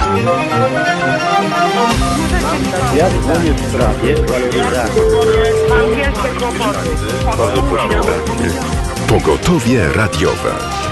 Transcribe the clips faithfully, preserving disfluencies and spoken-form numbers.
Ja dzwonię w sprawie waloryzacji. Pogotowie radiowe.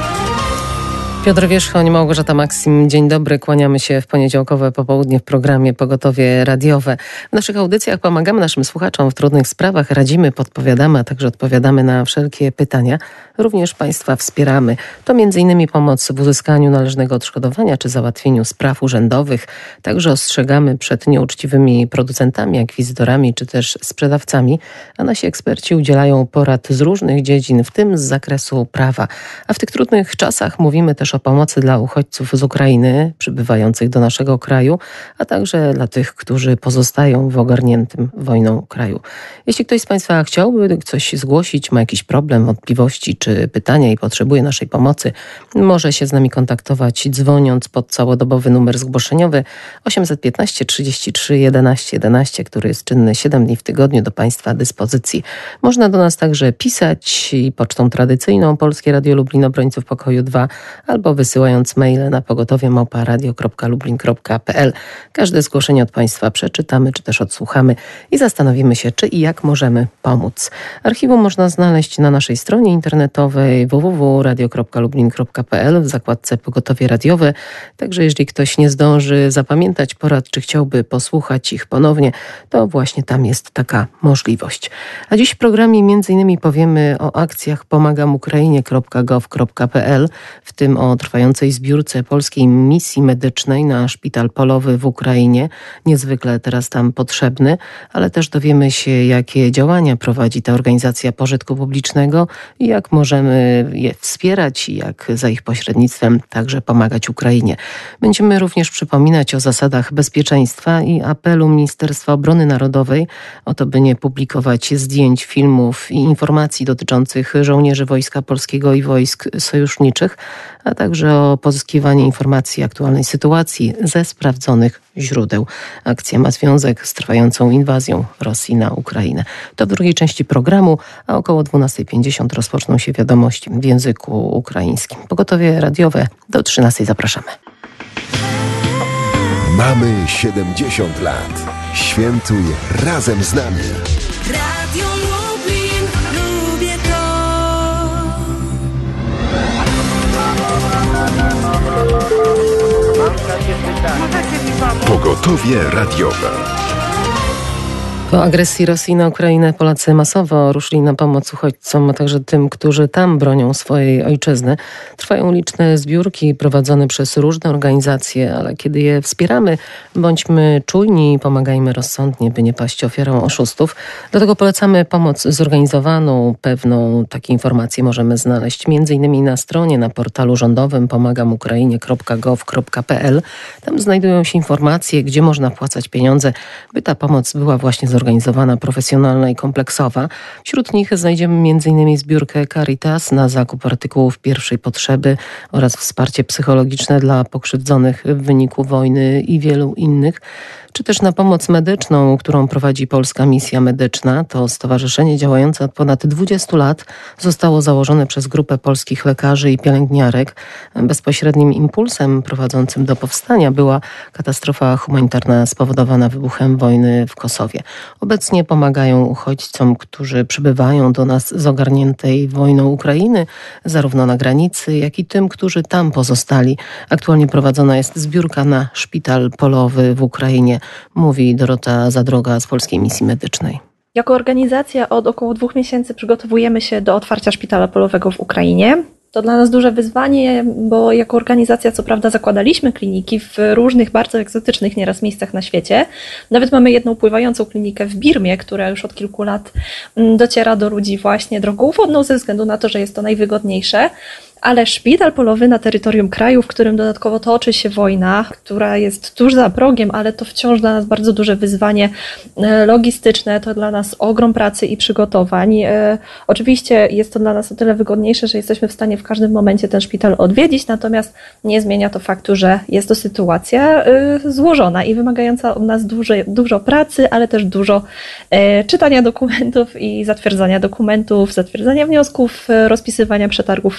Piotr Wierzchoń, Małgorzata Maksim. Dzień dobry, kłaniamy się w poniedziałkowe popołudnie w programie Pogotowie radiowe. W naszych audycjach pomagamy naszym słuchaczom w trudnych sprawach, radzimy, podpowiadamy, a także odpowiadamy na wszelkie pytania. Również Państwa wspieramy. To między innymi pomoc w uzyskaniu należnego odszkodowania czy załatwieniu spraw urzędowych. Także ostrzegamy przed nieuczciwymi producentami, akwizytorami czy też sprzedawcami, a nasi eksperci udzielają porad z różnych dziedzin, w tym z zakresu prawa. A w tych trudnych czasach mówimy też o pomocy dla uchodźców z Ukrainy przybywających do naszego kraju, a także dla tych, którzy pozostają w ogarniętym wojną kraju. Jeśli ktoś z Państwa chciałby coś zgłosić, ma jakiś problem, wątpliwości czy pytania i potrzebuje naszej pomocy, może się z nami kontaktować dzwoniąc pod całodobowy numer zgłoszeniowy osiemset piętnaście trzydzieści trzy jedenaście jedenaście, który jest czynny siedem dni w tygodniu do Państwa dyspozycji. Można do nas także pisać i pocztą tradycyjną Polskie Radio Lublin, Obrońców Pokoju dwa, albo wysyłając maile na pogotowie małpa radio kropka lublin kropka p l. Każde zgłoszenie od Państwa przeczytamy, czy też odsłuchamy i zastanowimy się, czy i jak możemy pomóc. Archiwum można znaleźć na naszej stronie internetowej w w w kropka radio kropka lublin kropka p l w zakładce Pogotowie radiowe. Także jeżeli ktoś nie zdąży zapamiętać porad, czy chciałby posłuchać ich ponownie, to właśnie tam jest taka możliwość. A dziś w programie między innymi powiemy o akcjach pomagam ukrainie kropka gov kropka p l, w tym o trwającej zbiórce polskiej misji medycznej na szpital polowy w Ukrainie, niezwykle teraz tam potrzebny, ale też dowiemy się, jakie działania prowadzi ta organizacja pożytku publicznego i jak możemy je wspierać i jak za ich pośrednictwem także pomagać Ukrainie. Będziemy również przypominać o zasadach bezpieczeństwa i apelu Ministerstwa Obrony Narodowej o to, by nie publikować zdjęć, filmów i informacji dotyczących żołnierzy Wojska Polskiego i wojsk sojuszniczych, a także o pozyskiwanie informacji o aktualnej sytuacji ze sprawdzonych źródeł. Akcja ma związek z trwającą inwazją Rosji na Ukrainę. To w drugiej części programu, a około dwunasta pięćdziesiąt rozpoczną się wiadomości w języku ukraińskim. Pogotowie radiowe do trzynastej zapraszamy. Mamy siedemdziesiąt lat. Świętuj razem z nami. Radio Lublin, lubię to. Pogotowie radiowe. Po agresji Rosji na Ukrainę Polacy masowo ruszyli na pomoc uchodźcom, a także tym, którzy tam bronią swojej ojczyzny. Trwają liczne zbiórki prowadzone przez różne organizacje, ale kiedy je wspieramy, bądźmy czujni i pomagajmy rozsądnie, by nie paść ofiarą oszustów. Dlatego polecamy pomoc zorganizowaną, pewną. Takie informacje możemy znaleźć między innymi na stronie, na portalu rządowym pomagam ukrainie kropka gov kropka p l. Tam znajdują się informacje, gdzie można wpłacać pieniądze, by ta pomoc była właśnie zorganizowana, profesjonalna i kompleksowa. Wśród nich znajdziemy m.in. zbiórkę Caritas na zakup artykułów pierwszej potrzeby oraz wsparcie psychologiczne dla pokrzywdzonych w wyniku wojny i wielu innych, czy też na pomoc medyczną, którą prowadzi Polska Misja Medyczna. To stowarzyszenie działające od ponad dwudziestu lat zostało założone przez grupę polskich lekarzy i pielęgniarek. Bezpośrednim impulsem prowadzącym do powstania była katastrofa humanitarna spowodowana wybuchem wojny w Kosowie. Obecnie pomagają uchodźcom, którzy przybywają do nas z ogarniętej wojną Ukrainy, zarówno na granicy, jak i tym, którzy tam pozostali. Aktualnie prowadzona jest zbiórka na szpital polowy w Ukrainie, mówi Dorota Zadroga z Polskiej Misji Medycznej. Jako organizacja od około dwóch miesięcy przygotowujemy się do otwarcia szpitala polowego w Ukrainie. To dla nas duże wyzwanie, bo jako organizacja co prawda zakładaliśmy kliniki w różnych bardzo egzotycznych nieraz miejscach na świecie. Nawet mamy jedną pływającą klinikę w Birmie, która już od kilku lat dociera do ludzi właśnie drogą wodną ze względu na to, że jest to najwygodniejsze. Ale szpital polowy na terytorium kraju, w którym dodatkowo toczy się wojna, która jest tuż za progiem, ale to wciąż dla nas bardzo duże wyzwanie logistyczne, to dla nas ogrom pracy i przygotowań. Oczywiście jest to dla nas o tyle wygodniejsze, że jesteśmy w stanie w każdym momencie ten szpital odwiedzić, natomiast nie zmienia to faktu, że jest to sytuacja złożona i wymagająca od nas dużo, dużo pracy, ale też dużo czytania dokumentów i zatwierdzania dokumentów, zatwierdzania wniosków, rozpisywania przetargów i tego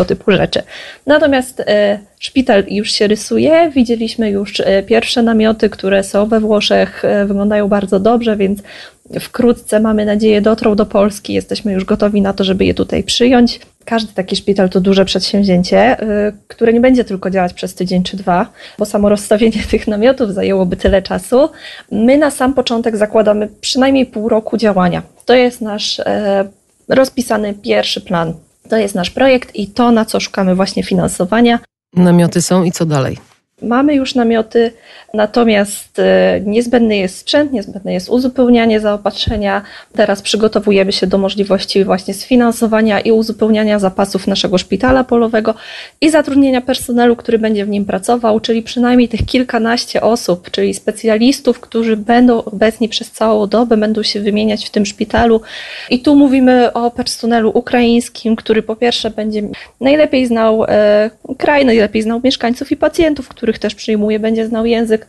tego typu rzeczy. Natomiast e, szpital już się rysuje, widzieliśmy już e, pierwsze namioty, które są we Włoszech, e, wyglądają bardzo dobrze, więc wkrótce, mamy nadzieję, dotrą do Polski, jesteśmy już gotowi na to, żeby je tutaj przyjąć. Każdy taki szpital to duże przedsięwzięcie, które nie będzie tylko działać przez tydzień czy dwa, bo samo rozstawienie tych namiotów zajęłoby tyle czasu. My na sam początek zakładamy przynajmniej pół roku działania. To jest nasz e, rozpisany pierwszy plan. To jest nasz projekt i to, na co szukamy właśnie finansowania. Namioty są i co dalej? Mamy już namioty, natomiast niezbędny jest sprzęt, niezbędne jest uzupełnianie zaopatrzenia. Teraz przygotowujemy się do możliwości właśnie sfinansowania i uzupełniania zapasów naszego szpitala polowego i zatrudnienia personelu, który będzie w nim pracował, czyli przynajmniej tych kilkanaście osób, czyli specjalistów, którzy będą obecni przez całą dobę, będą się wymieniać w tym szpitalu. I tu mówimy o personelu ukraińskim, który po pierwsze będzie najlepiej znał e, kraj, najlepiej znał mieszkańców i pacjentów, których też przyjmuje, będzie znał język,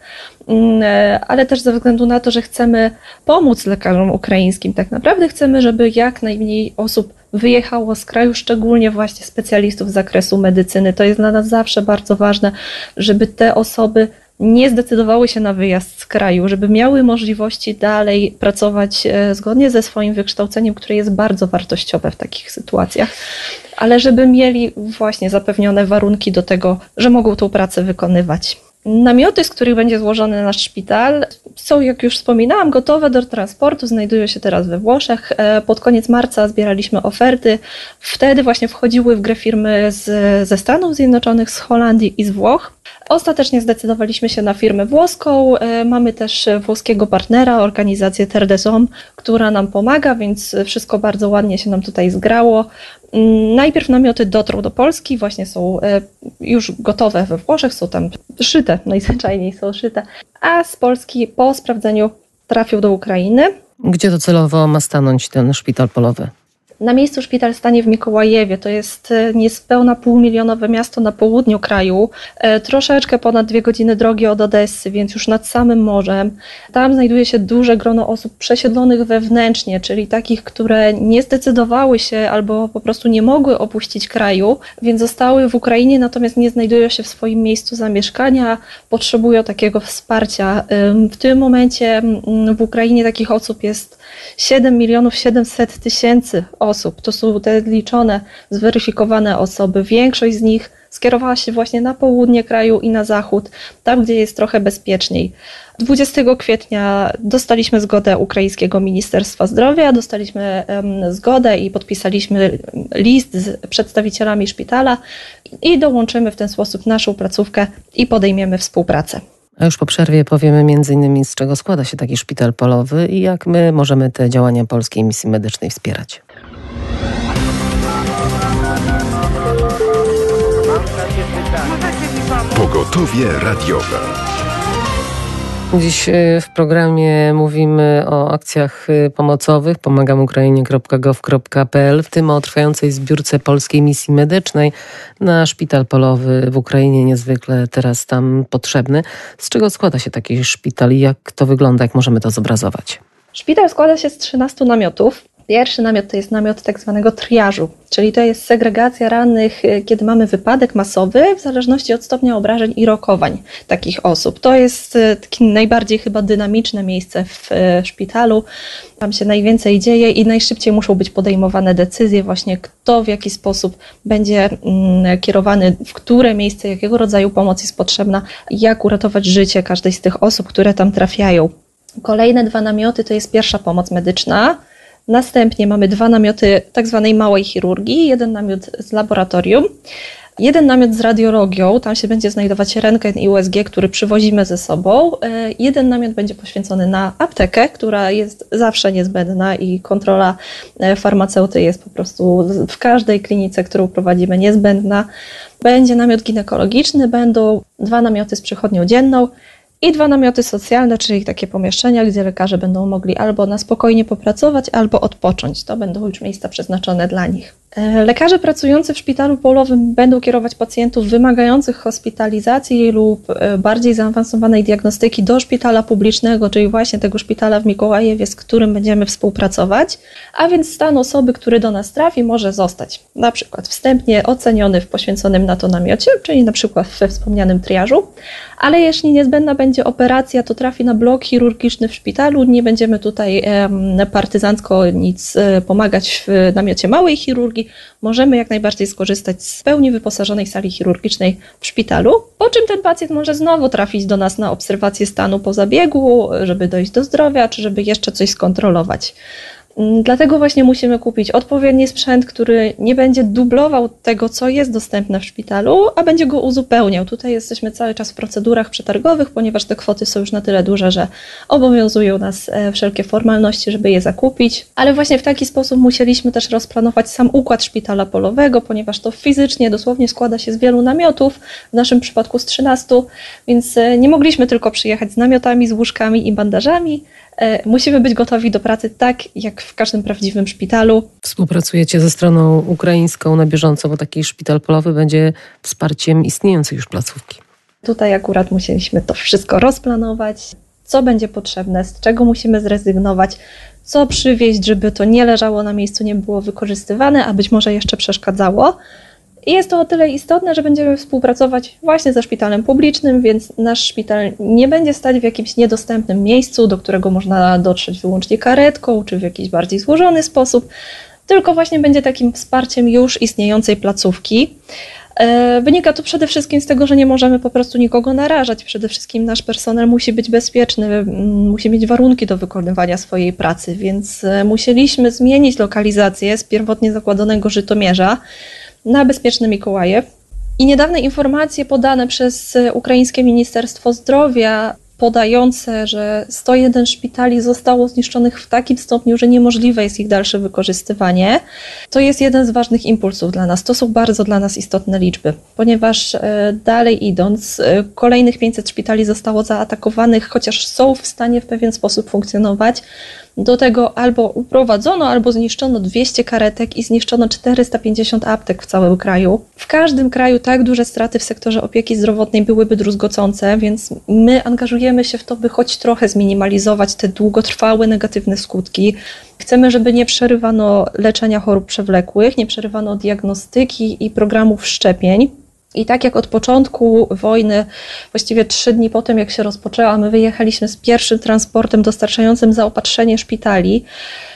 ale też ze względu na to, że chcemy pomóc lekarzom ukraińskim. Tak naprawdę chcemy, żeby jak najmniej osób wyjechało z kraju, szczególnie właśnie specjalistów z zakresu medycyny. To jest dla nas zawsze bardzo ważne, żeby te osoby nie zdecydowały się na wyjazd z kraju, żeby miały możliwości dalej pracować zgodnie ze swoim wykształceniem, które jest bardzo wartościowe w takich sytuacjach, ale żeby mieli właśnie zapewnione warunki do tego, że mogą tą pracę wykonywać. Namioty, z których będzie złożony nasz szpital, są, jak już wspominałam, gotowe do transportu, znajdują się teraz we Włoszech. Pod koniec marca zbieraliśmy oferty. Wtedy właśnie wchodziły w grę firmy z, ze Stanów Zjednoczonych, z Holandii i z Włoch. Ostatecznie zdecydowaliśmy się na firmę włoską. Mamy też włoskiego partnera, organizację Terre des Hommes, która nam pomaga, więc wszystko bardzo ładnie się nam tutaj zgrało. Najpierw namioty dotrą do Polski, właśnie są już gotowe we Włoszech, są tam szyte, najzwyczajniej są szyte, a z Polski po sprawdzeniu trafią do Ukrainy. Gdzie docelowo ma stanąć ten szpital polowy? Na miejscu szpital stanie w Mikołajewie, to jest niespełna półmilionowe miasto na południu kraju, troszeczkę ponad dwie godziny drogi od Odessy, więc już nad samym morzem. Tam znajduje się duże grono osób przesiedlonych wewnętrznie, czyli takich, które nie zdecydowały się albo po prostu nie mogły opuścić kraju, więc zostały w Ukrainie, natomiast nie znajdują się w swoim miejscu zamieszkania, potrzebują takiego wsparcia. W tym momencie w Ukrainie takich osób jest siedem milionów siedemset tysięcy osób. To są te liczone, zweryfikowane osoby. Większość z nich skierowała się właśnie na południe kraju i na zachód, tam gdzie jest trochę bezpieczniej. dwudziestego kwietnia dostaliśmy zgodę ukraińskiego Ministerstwa Zdrowia, dostaliśmy um, zgodę i podpisaliśmy list z przedstawicielami szpitala i dołączymy w ten sposób naszą placówkę i podejmiemy współpracę. A już po przerwie powiemy między innymi, z czego składa się taki szpital polowy i jak my możemy te działania Polskiej Misji Medycznej wspierać. Pogotowie radiowe. Dziś w programie mówimy o akcjach pomocowych pomagam ukrainie kropka gov kropka p l, w tym o trwającej zbiórce Polskiej Misji Medycznej na szpital polowy w Ukrainie, niezwykle teraz tam potrzebny. Z czego składa się taki szpital i jak to wygląda, jak możemy to zobrazować? Szpital składa się z trzynastu namiotów. Pierwszy namiot to jest namiot tak zwanego triażu, czyli to jest segregacja rannych, kiedy mamy wypadek masowy, w zależności od stopnia obrażeń i rokowań takich osób. To jest takie najbardziej chyba dynamiczne miejsce w szpitalu. Tam się najwięcej dzieje i najszybciej muszą być podejmowane decyzje właśnie, kto w jaki sposób będzie kierowany, w które miejsce, jakiego rodzaju pomoc jest potrzebna, jak uratować życie każdej z tych osób, które tam trafiają. Kolejne dwa namioty to jest pierwsza pomoc medyczna. Następnie mamy dwa namioty tak zwanej małej chirurgii, jeden namiot z laboratorium, jeden namiot z radiologią, tam się będzie znajdować rentgen i U S G, który przywozimy ze sobą. Jeden namiot będzie poświęcony na aptekę, która jest zawsze niezbędna i kontrola farmaceuty jest po prostu w każdej klinice, którą prowadzimy, niezbędna. Będzie namiot ginekologiczny, będą dwa namioty z przychodnią dzienną i dwa namioty socjalne, czyli takie pomieszczenia, gdzie lekarze będą mogli albo na spokojnie popracować, albo odpocząć. To będą już miejsca przeznaczone dla nich. Lekarze pracujący w szpitalu polowym będą kierować pacjentów wymagających hospitalizacji lub bardziej zaawansowanej diagnostyki do szpitala publicznego, czyli właśnie tego szpitala w Mikołajewie, z którym będziemy współpracować, a więc stan osoby, który do nas trafi, może zostać na przykład wstępnie oceniony w poświęconym na to namiocie, czyli na przykład we wspomnianym triażu, ale jeśli niezbędna będzie operacja, to trafi na blok chirurgiczny w szpitalu, nie będziemy tutaj partyzancko nic pomagać w namiocie małej chirurgii, możemy jak najbardziej skorzystać z pełni wyposażonej sali chirurgicznej w szpitalu, po czym ten pacjent może znowu trafić do nas na obserwację stanu po zabiegu, żeby dojść do zdrowia, czy żeby jeszcze coś skontrolować. Dlatego właśnie musimy kupić odpowiedni sprzęt, który nie będzie dublował tego, co jest dostępne w szpitalu, a będzie go uzupełniał. Tutaj jesteśmy cały czas w procedurach przetargowych, ponieważ te kwoty są już na tyle duże, że obowiązują nas wszelkie formalności, żeby je zakupić. Ale właśnie w taki sposób musieliśmy też rozplanować sam układ szpitala polowego, ponieważ to fizycznie dosłownie składa się z wielu namiotów, w naszym przypadku z trzynastu, więc nie mogliśmy tylko przyjechać z namiotami, z łóżkami i bandażami. Musimy być gotowi do pracy tak, jak w każdym prawdziwym szpitalu. Współpracujecie ze stroną ukraińską na bieżąco, bo taki szpital polowy będzie wsparciem istniejącej już placówki. Tutaj akurat musieliśmy to wszystko rozplanować, co będzie potrzebne, z czego musimy zrezygnować, co przywieźć, żeby to nie leżało na miejscu, nie było wykorzystywane, a być może jeszcze przeszkadzało. I jest to o tyle istotne, że będziemy współpracować właśnie ze szpitalem publicznym, więc nasz szpital nie będzie stać w jakimś niedostępnym miejscu, do którego można dotrzeć wyłącznie karetką, czy w jakiś bardziej złożony sposób, tylko właśnie będzie takim wsparciem już istniejącej placówki. Wynika to przede wszystkim z tego, że nie możemy po prostu nikogo narażać. Przede wszystkim nasz personel musi być bezpieczny, musi mieć warunki do wykonywania swojej pracy, więc musieliśmy zmienić lokalizację z pierwotnie zakładanego Żytomierza na bezpieczny Mikołajew. I niedawne informacje podane przez ukraińskie Ministerstwo Zdrowia, podające, że sto jeden szpitali zostało zniszczonych w takim stopniu, że niemożliwe jest ich dalsze wykorzystywanie, to jest jeden z ważnych impulsów dla nas. To są bardzo dla nas istotne liczby, ponieważ dalej idąc, kolejnych pięćset szpitali zostało zaatakowanych, chociaż są w stanie w pewien sposób funkcjonować. Do tego albo uprowadzono, albo zniszczono dwieście karetek i zniszczono czterysta pięćdziesiąt aptek w całym kraju. W każdym kraju tak duże straty w sektorze opieki zdrowotnej byłyby druzgocące, więc my angażujemy się w to, by choć trochę zminimalizować te długotrwałe negatywne skutki. Chcemy, żeby nie przerywano leczenia chorób przewlekłych, nie przerywano diagnostyki i programów szczepień. I tak jak od początku wojny, właściwie trzy dni po tym, jak się rozpoczęła, my wyjechaliśmy z pierwszym transportem dostarczającym zaopatrzenie szpitali,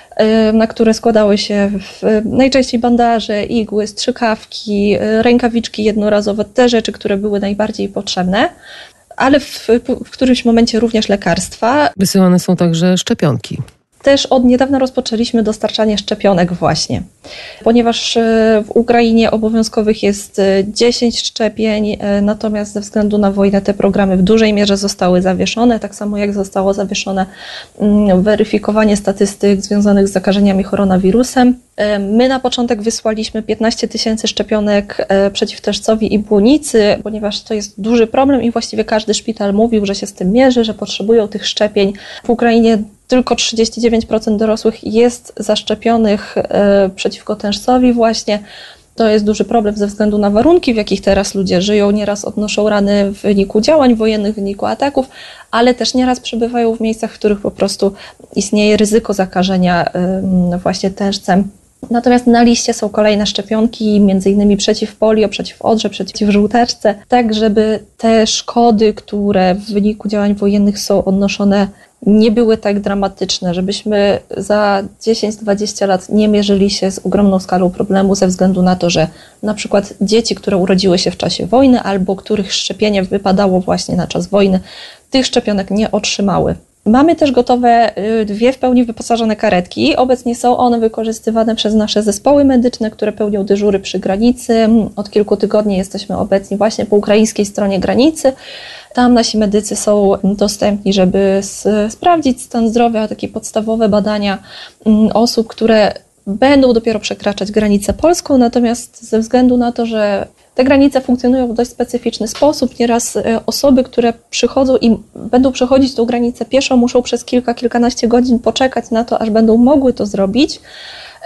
na które składały się najczęściej bandaże, igły, strzykawki, rękawiczki jednorazowe, te rzeczy, które były najbardziej potrzebne, ale w, w którymś momencie również lekarstwa. Wysyłane są także szczepionki. Też od niedawna rozpoczęliśmy dostarczanie szczepionek właśnie, ponieważ w Ukrainie obowiązkowych jest dziesięć szczepień, natomiast ze względu na wojnę te programy w dużej mierze zostały zawieszone, tak samo jak zostało zawieszone weryfikowanie statystyk związanych z zakażeniami koronawirusem. My na początek wysłaliśmy piętnaście tysięcy szczepionek przeciw tężcowi i błonicy, ponieważ to jest duży problem i właściwie każdy szpital mówił, że się z tym mierzy, że potrzebują tych szczepień. W Ukrainie tylko trzydzieści dziewięć procent dorosłych jest zaszczepionych przeciwko tężcowi właśnie. To jest duży problem ze względu na warunki, w jakich teraz ludzie żyją. Nieraz odnoszą rany w wyniku działań wojennych, w wyniku ataków, ale też nieraz przebywają w miejscach, w których po prostu istnieje ryzyko zakażenia właśnie tężcem. Natomiast na liście są kolejne szczepionki, między innymi przeciw polio, przeciw odrze, przeciw żółtaczce, tak żeby te szkody, które w wyniku działań wojennych są odnoszone, nie były tak dramatyczne, żebyśmy za dziesięć dwadzieścia lat nie mierzyli się z ogromną skalą problemu ze względu na to, że na przykład dzieci, które urodziły się w czasie wojny albo których szczepienie wypadało właśnie na czas wojny, tych szczepionek nie otrzymały. Mamy też gotowe dwie w pełni wyposażone karetki. Obecnie są one wykorzystywane przez nasze zespoły medyczne, które pełnią dyżury przy granicy. Od kilku tygodni jesteśmy obecni właśnie po ukraińskiej stronie granicy. Tam nasi medycy są dostępni, żeby sprawdzić stan zdrowia, takie podstawowe badania osób, które będą dopiero przekraczać granicę polską, natomiast ze względu na to, że te granice funkcjonują w dość specyficzny sposób, nieraz osoby, które przychodzą i będą przechodzić tą granicę pieszo, muszą przez kilka, kilkanaście godzin poczekać na to, aż będą mogły to zrobić.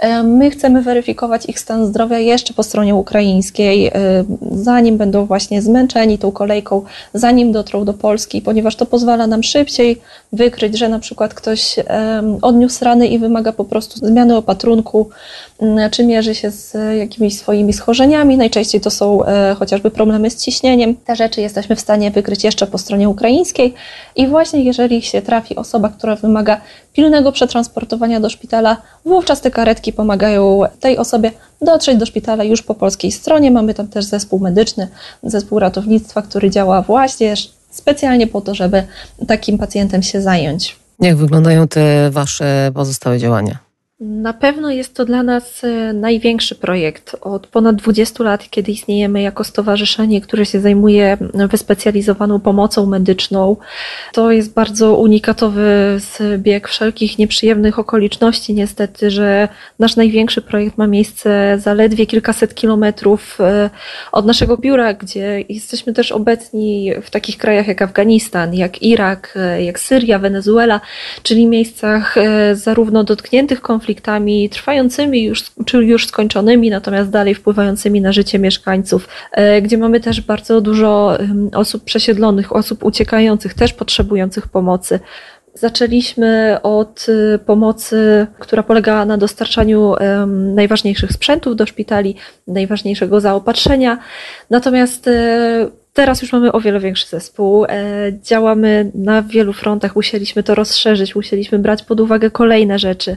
My chcemy weryfikować ich stan zdrowia jeszcze po stronie ukraińskiej, zanim będą właśnie zmęczeni tą kolejką, zanim dotrą do Polski, ponieważ to pozwala nam szybciej wykryć, że na przykład ktoś odniósł rany i wymaga po prostu zmiany opatrunku, czy mierzy się z jakimiś swoimi schorzeniami. Najczęściej to są chociażby problemy z ciśnieniem. Te rzeczy jesteśmy w stanie wykryć jeszcze po stronie ukraińskiej i właśnie jeżeli się trafi osoba, która wymaga pilnego przetransportowania do szpitala, wówczas te karetki pomagają tej osobie dotrzeć do szpitala już po polskiej stronie. Mamy tam też zespół medyczny, zespół ratownictwa, który działa właśnie specjalnie po to, żeby takim pacjentem się zająć. Jak wyglądają te wasze pozostałe działania? Na pewno jest to dla nas największy projekt od ponad dwudziestu lat, kiedy istniejemy jako stowarzyszenie, które się zajmuje wyspecjalizowaną pomocą medyczną. To jest bardzo unikatowy zbieg wszelkich nieprzyjemnych okoliczności niestety, że nasz największy projekt ma miejsce zaledwie kilkaset kilometrów od naszego biura, gdzie jesteśmy też obecni w takich krajach jak Afganistan, jak Irak, jak Syria, Wenezuela, czyli miejscach zarówno dotkniętych konfliktami, trwającymi już, czy już skończonymi, natomiast dalej wpływającymi na życie mieszkańców, gdzie mamy też bardzo dużo osób przesiedlonych, osób uciekających, też potrzebujących pomocy. Zaczęliśmy od pomocy, która polegała na dostarczaniu najważniejszych sprzętów do szpitali, najważniejszego zaopatrzenia, natomiast teraz już mamy o wiele większy zespół, działamy na wielu frontach, musieliśmy to rozszerzyć, musieliśmy brać pod uwagę kolejne rzeczy,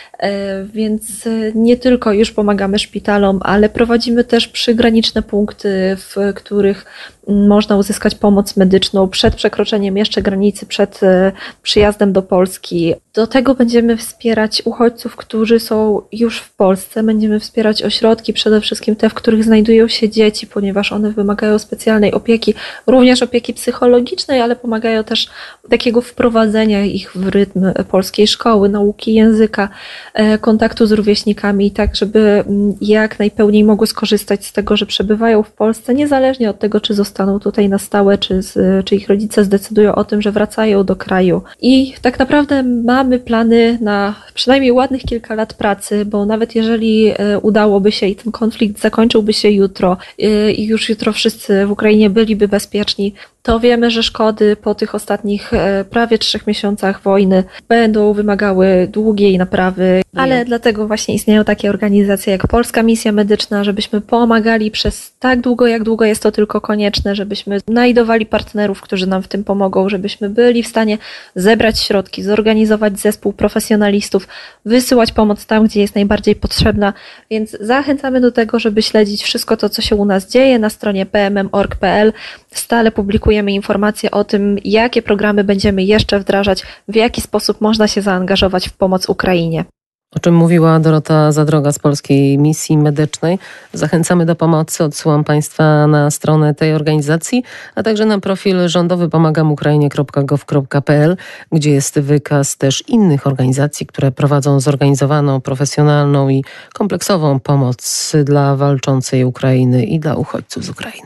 więc nie tylko już pomagamy szpitalom, ale prowadzimy też przygraniczne punkty, w których można uzyskać pomoc medyczną przed przekroczeniem jeszcze granicy, przed przyjazdem do Polski. Do tego będziemy wspierać uchodźców, którzy są już w Polsce. Będziemy wspierać ośrodki, przede wszystkim te, w których znajdują się dzieci, ponieważ one wymagają specjalnej opieki, również opieki psychologicznej, ale pomagają też takiego wprowadzenia ich w rytm polskiej szkoły, nauki języka, kontaktu z rówieśnikami, tak żeby jak najpełniej mogły skorzystać z tego, że przebywają w Polsce, niezależnie od tego, czy zostaną tutaj na stałe, czy, z, czy ich rodzice zdecydują o tym, że wracają do kraju. I tak naprawdę mamy plany na przynajmniej ładnych kilka lat pracy, bo nawet jeżeli udałoby się i ten konflikt zakończyłby się jutro i już jutro wszyscy w Ukrainie byliby bezpieczni, to wiemy, że szkody po tych ostatnich prawie trzech miesiącach wojny będą wymagały długiej naprawy, ale dlatego właśnie istnieją takie organizacje jak Polska Misja Medyczna, żebyśmy pomagali przez tak długo, jak długo jest to tylko konieczne, żebyśmy znajdowali partnerów, którzy nam w tym pomogą, żebyśmy byli w stanie zebrać środki, zorganizować zespół profesjonalistów, wysyłać pomoc tam, gdzie jest najbardziej potrzebna, więc zachęcamy do tego, żeby śledzić wszystko to, co się u nas dzieje na stronie p m m kropka org kropka p l. Stale publikujemy informacje o tym, jakie programy będziemy jeszcze wdrażać, w jaki sposób można się zaangażować w pomoc Ukrainie. O czym mówiła Dorota Zadroga z Polskiej Misji Medycznej. Zachęcamy do pomocy. Odsyłam Państwa na stronę tej organizacji, a także na profil rządowy pomagam ukrainie kropka gov kropka p l, gdzie jest wykaz też innych organizacji, które prowadzą zorganizowaną, profesjonalną i kompleksową pomoc dla walczącej Ukrainy i dla uchodźców z Ukrainy.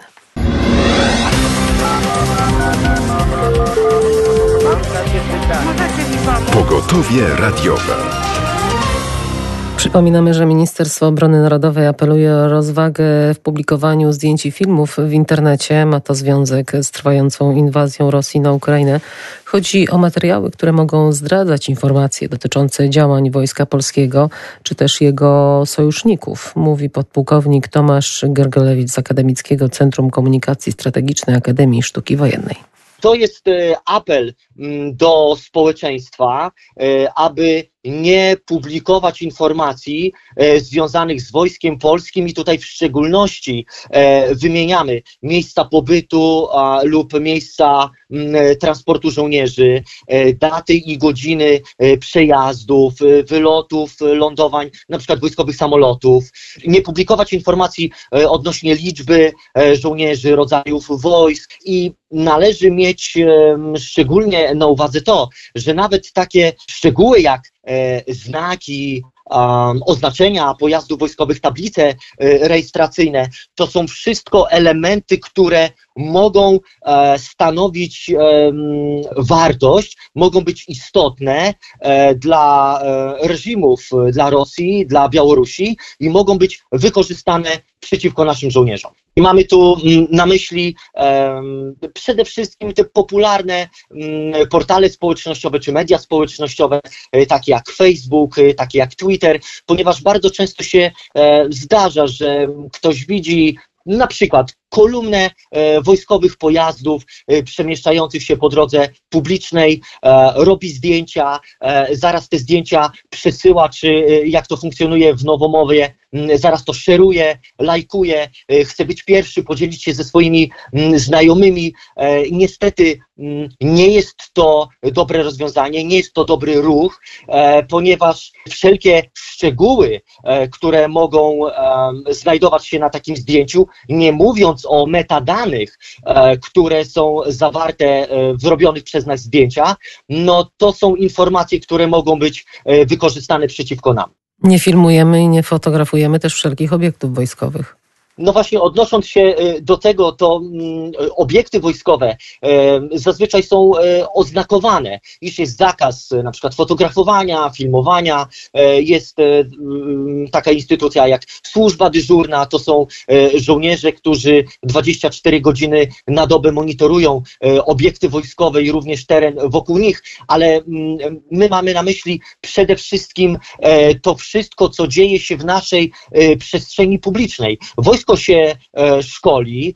Pogotowie radiowe. Przypominamy, że Ministerstwo Obrony Narodowej apeluje o rozwagę w publikowaniu zdjęć i filmów w internecie. Ma to związek z trwającą inwazją Rosji na Ukrainę. Chodzi o materiały, które mogą zdradzać informacje dotyczące działań Wojska Polskiego, czy też jego sojuszników, mówi podpułkownik Tomasz Gergelewicz z Akademickiego Centrum Komunikacji Strategicznej Akademii Sztuki Wojennej. To jest apel do społeczeństwa, aby nie publikować informacji związanych z Wojskiem Polskim i tutaj w szczególności wymieniamy miejsca pobytu lub miejsca transportu żołnierzy, daty i godziny przejazdów, wylotów, lądowań, na przykład wojskowych samolotów. Nie publikować informacji odnośnie liczby żołnierzy, rodzajów wojsk i należy mieć szczególnie na uwadze to, że nawet takie szczegóły jak znaki um, oznaczenia pojazdów wojskowych, tablice y, rejestracyjne. To są wszystko elementy, które mogą e, stanowić e, wartość, mogą być istotne e, dla e, reżimów, dla Rosji, dla Białorusi i mogą być wykorzystane przeciwko naszym żołnierzom. I mamy tu m, na myśli e, przede wszystkim te popularne m, portale społecznościowe czy media społecznościowe, e, takie jak Facebook, e, takie jak Twitter, ponieważ bardzo często się e, zdarza, że ktoś widzi na przykład kolumnę e, wojskowych pojazdów e, przemieszczających się po drodze publicznej, e, robi zdjęcia, e, zaraz te zdjęcia przesyła, czy e, jak to funkcjonuje w Nowomowie, m, zaraz to szeruje, lajkuje, e, chce być pierwszy, podzielić się ze swoimi m, znajomymi. E, niestety m, nie jest to dobre rozwiązanie, nie jest to dobry ruch, e, ponieważ wszelkie szczegóły, e, które mogą e, znajdować się na takim zdjęciu, nie mówiąc o metadanych, e, które są zawarte e, w robionych przez nas zdjęciach, no to są informacje, które mogą być e, wykorzystane przeciwko nam. Nie filmujemy i nie fotografujemy też wszelkich obiektów wojskowych. No właśnie, odnosząc się do tego, to mm, obiekty wojskowe e, zazwyczaj są e, oznakowane, iż jest zakaz e, na przykład fotografowania, filmowania, e, jest e, m, taka instytucja jak służba dyżurna, to są e, żołnierze, którzy dwadzieścia cztery godziny na dobę monitorują e, obiekty wojskowe i również teren wokół nich, ale m, my mamy na myśli przede wszystkim e, to wszystko, co dzieje się w naszej e, przestrzeni publicznej. Wojsko Wojsko się e, szkoli,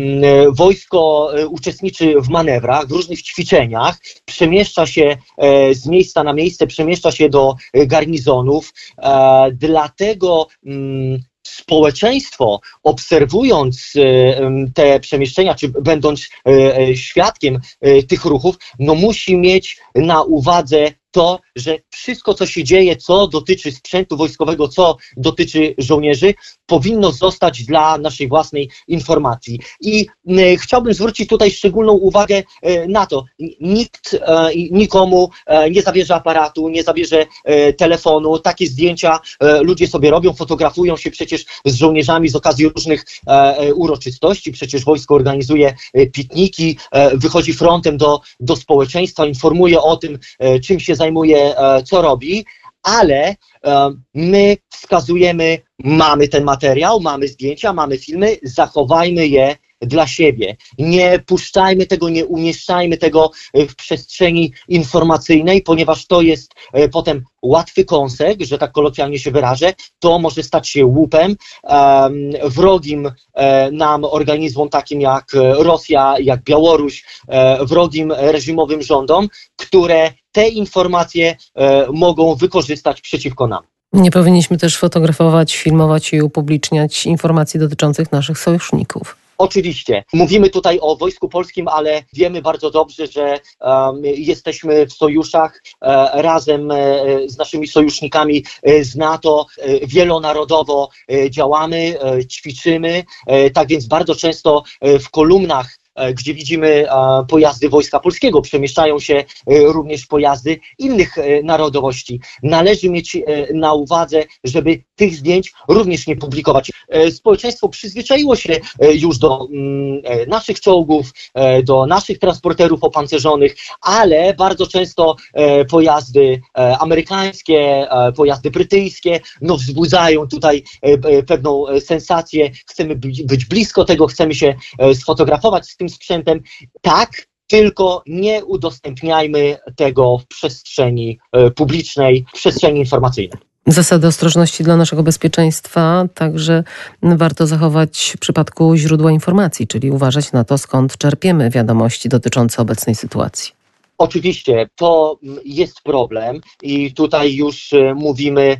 m, wojsko e, uczestniczy w manewrach, w różnych ćwiczeniach, przemieszcza się e, z miejsca na miejsce, przemieszcza się do e, garnizonów, e, dlatego m, społeczeństwo, obserwując e, te przemieszczenia, czy będąc e, świadkiem e, tych ruchów, no musi mieć na uwadze to, że wszystko, co się dzieje, co dotyczy sprzętu wojskowego, co dotyczy żołnierzy, powinno zostać dla naszej własnej informacji. I e, chciałbym zwrócić tutaj szczególną uwagę e, na to. Nikt e, nikomu e, nie zabierze aparatu, nie zabierze e, telefonu. Takie zdjęcia e, ludzie sobie robią, fotografują się przecież z żołnierzami z okazji różnych e, uroczystości. Przecież wojsko organizuje e, pikniki, e, wychodzi frontem do, do społeczeństwa, informuje o tym, e, czym się zajmuje, e, co robi, ale e, my wskazujemy, mamy ten materiał, mamy zdjęcia, mamy filmy, zachowajmy je dla siebie. Nie puszczajmy tego, nie umieszczajmy tego w przestrzeni informacyjnej, ponieważ to jest e, potem łatwy kąsek, że tak kolokwialnie się wyrażę, to może stać się łupem, e, wrogim e, nam organizmom takim jak Rosja, jak Białoruś, e, wrogim reżimowym rządom, które te informacje e, mogą wykorzystać przeciwko nam. Nie powinniśmy też fotografować, filmować i upubliczniać informacji dotyczących naszych sojuszników. Oczywiście. Mówimy tutaj o Wojsku Polskim, ale wiemy bardzo dobrze, że um, jesteśmy w sojuszach e, razem e, z naszymi sojusznikami e, z NATO, e, wielonarodowo e, działamy, e, ćwiczymy, e, tak więc bardzo często e, w kolumnach, gdzie widzimy pojazdy Wojska Polskiego, przemieszczają się również pojazdy innych narodowości. Należy mieć na uwadze, żeby tych zdjęć również nie publikować. Społeczeństwo przyzwyczaiło się już do naszych czołgów, do naszych transporterów opancerzonych, ale bardzo często pojazdy amerykańskie, pojazdy brytyjskie, no wzbudzają tutaj pewną sensację. Chcemy być blisko tego, chcemy się sfotografować z tym sprzętem. Tak, tylko nie udostępniajmy tego w przestrzeni publicznej, w przestrzeni informacyjnej. Zasady ostrożności dla naszego bezpieczeństwa także warto zachować w przypadku źródła informacji, czyli uważać na to, skąd czerpiemy wiadomości dotyczące obecnej sytuacji. Oczywiście, to jest problem i tutaj już mówimy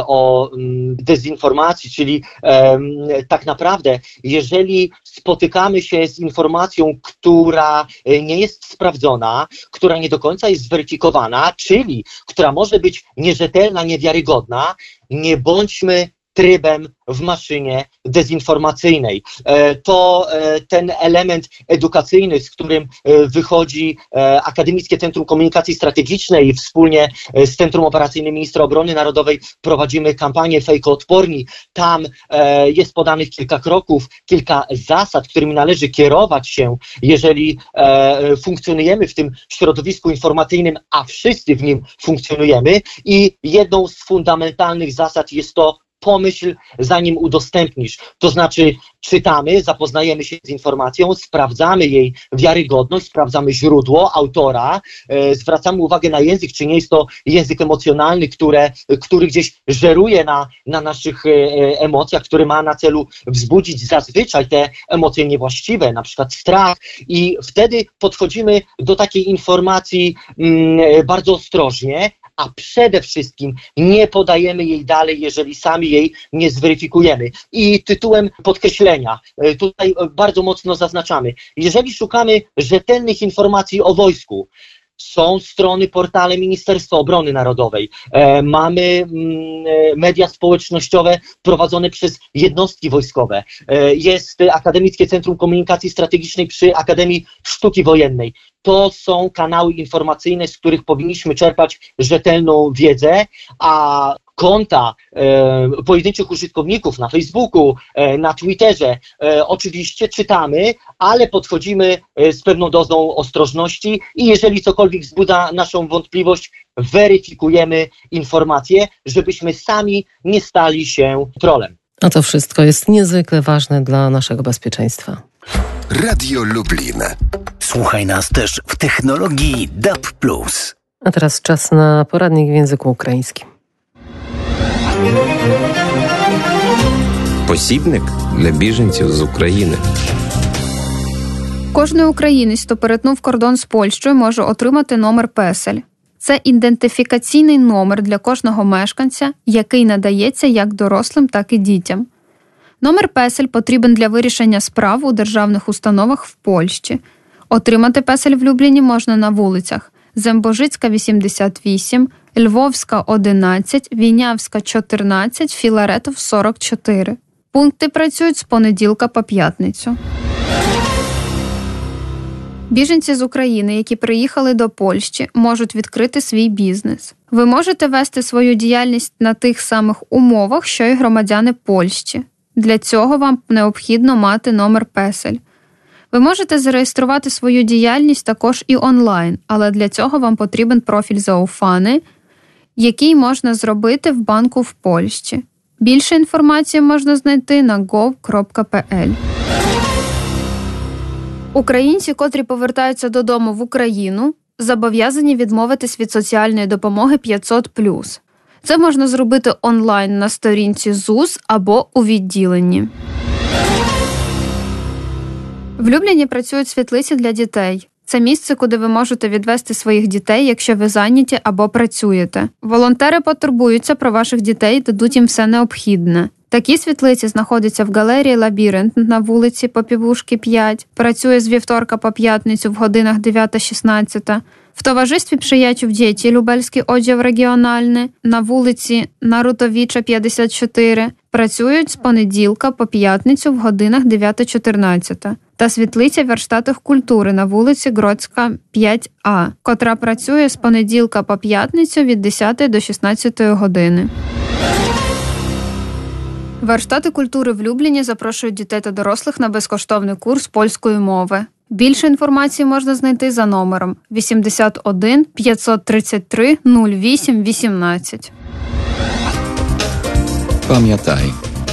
o dezinformacji, czyli tak naprawdę, jeżeli spotykamy się z informacją, która nie jest sprawdzona, która nie do końca jest zweryfikowana, czyli która może być nierzetelna, niewiarygodna, nie bądźmy trybem w maszynie dezinformacyjnej. To ten element edukacyjny, z którym wychodzi Akademickie Centrum Komunikacji Strategicznej i wspólnie z Centrum Operacyjnym Ministra Obrony Narodowej prowadzimy kampanię Fejkoodporni. Tam jest podanych kilka kroków, kilka zasad, którymi należy kierować się, jeżeli funkcjonujemy w tym środowisku informacyjnym, a wszyscy w nim funkcjonujemy. I jedną z fundamentalnych zasad jest to: pomyśl, zanim udostępnisz. To znaczy czytamy, zapoznajemy się z informacją, sprawdzamy jej wiarygodność, sprawdzamy źródło, autora, e, zwracamy uwagę na język, czy nie jest to język emocjonalny, które, który gdzieś żeruje na, na naszych e, emocjach, który ma na celu wzbudzić zazwyczaj te emocje niewłaściwe, na przykład strach, i wtedy podchodzimy do takiej informacji mm, bardzo ostrożnie, a przede wszystkim nie podajemy jej dalej, jeżeli sami jej nie zweryfikujemy. I tytułem podkreślenia, tutaj bardzo mocno zaznaczamy, jeżeli szukamy rzetelnych informacji o wojsku, są strony, portale Ministerstwa Obrony Narodowej, e, mamy mm, media społecznościowe prowadzone przez jednostki wojskowe, e, jest Akademickie Centrum Komunikacji Strategicznej przy Akademii Sztuki Wojennej. To są kanały informacyjne, z których powinniśmy czerpać rzetelną wiedzę, a konta e, pojedynczych użytkowników na Facebooku, e, na Twitterze e, oczywiście czytamy, ale podchodzimy e, z pewną dozą ostrożności i jeżeli cokolwiek wzbudza naszą wątpliwość, weryfikujemy informacje, żebyśmy sami nie stali się trolem. A to wszystko jest niezwykle ważne dla naszego bezpieczeństwa. Radio Lublin. Słuchaj nas też w technologii D A B plus. A teraz czas na poradnik w języku ukraińskim. Посібник для біженців з України. Кожний українець, хто перетнув кордон з Польщею, може отримати номер песель. Це ідентифікаційний номер для кожного мешканця, який надається як дорослим, так і дітям. Номер песель потрібен для вирішення справ у державних установах в Польщі. Отримати песель в Любліні можна на вулицях Зембожицька, вісімдесят вісім, Львовська, одинадцять, Вінявська, чотирнадцять, Філаретов, сорок чотири. Пункти працюють з понеділка по п'ятницю. Біженці з України, які приїхали до Польщі, можуть відкрити свій бізнес. Ви можете вести свою діяльність на тих самих умовах, що й громадяни Польщі. Для цього вам необхідно мати номер песель. Ви можете зареєструвати свою діяльність також і онлайн, але для цього вам потрібен профіль Zaufany, який можна зробити в банку в Польщі. Більше інформації можна знайти на gov крапка пе ель. Українці, котрі повертаються додому в Україну, зобов'язані відмовитись від соціальної допомоги п'ятсот плюс. Це можна зробити онлайн на сторінці ЗУС або у відділенні. В Любліні працюють світлиці для дітей. Це місце, куди ви можете відвести своїх дітей, якщо ви зайняті або працюєте. Волонтери потурбуються про ваших дітей і дадуть їм все необхідне. Такі світлиці знаходяться в галерії «Лабіринт» на вулиці Попівушки, п'ять, працює з вівторка по п'ятницю в годинах дев'ята-шістнадцята. В товаристві «Przyjaciół dzieci» Lubelski oddział регіональний на вулиці Нарутовіча, п'ятдесят чотири, працюють з понеділка по п'ятницю в годинах дев'ята-чотирнадцята. Та світлиця «Верштатах культури» на вулиці Гродська, п'ять а, котра працює з понеділка по п'ятницю від десятої до шістнадцятої години. Верштати культури в Любліні запрошують дітей та дорослих на безкоштовний курс польської мови. Більше інформації можна знайти за номером вісімдесят один п'ятсот тридцять три нуль вісім вісімнадцять. Пам'ятай.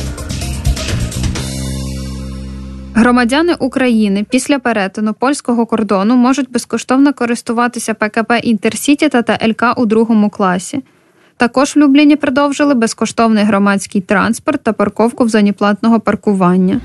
Громадяни України після перетину польського кордону можуть безкоштовно користуватися пе ка пе «Інтерсіті» та те ель ка у другому класі. Також в Любліні продовжили безкоштовний громадський транспорт та парковку в зоні платного паркування.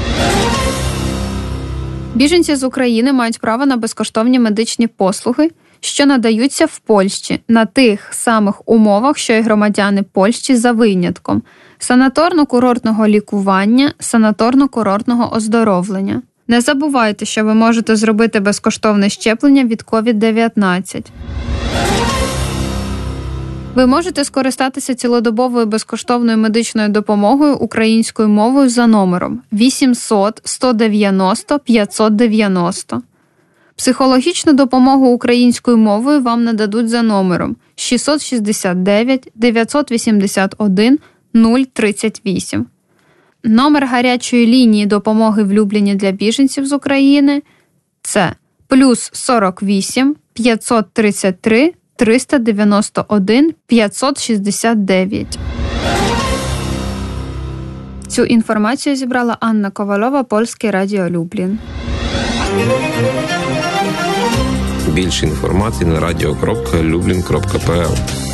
Біженці з України мають право на безкоштовні медичні послуги, що надаються в Польщі на тих самих умовах, що й громадяни Польщі за винятком – санаторно-курортного лікування, санаторно-курортного оздоровлення. Не забувайте, що ви можете зробити безкоштовне щеплення від ковід дев'ятнадцять. Ви можете скористатися цілодобовою безкоштовною медичною допомогою українською мовою за номером вісімсот сто дев'яносто п'ятсот дев'яносто. Психологічну допомогу українською мовою вам нададуть за номером шістсот шістдесят дев'ять дев'ятсот вісімдесят один нуль тридцять вісім. Номер гарячої лінії допомоги в Любліні для біженців з України – це плюс сорок вісім п'ятсот тридцять три триста дев'яносто один п'ятсот шістдесят дев'ять. Цю інформацію зібрала Анна Ковальова, Польське радіо Люблін. Більше інформації на радіо крапка люблін крапка пе ел.